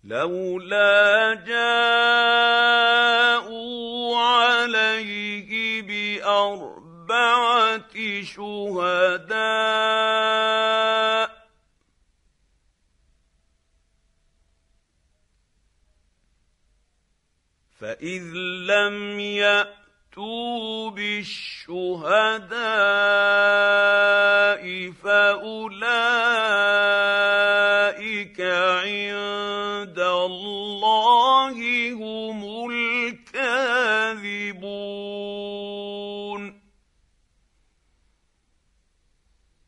لولا جاءوا عليه بأربعة شهداء فإذ لم يأتوا بالشهداء فأولئك